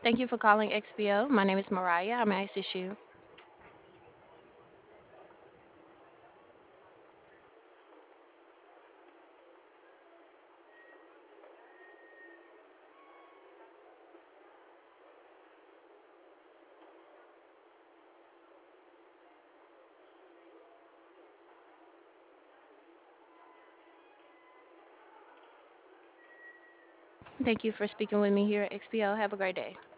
Thank you for calling XPO. My name is Mariah. How may I assist you? Thank you for speaking with me here at XPO. Have a great day.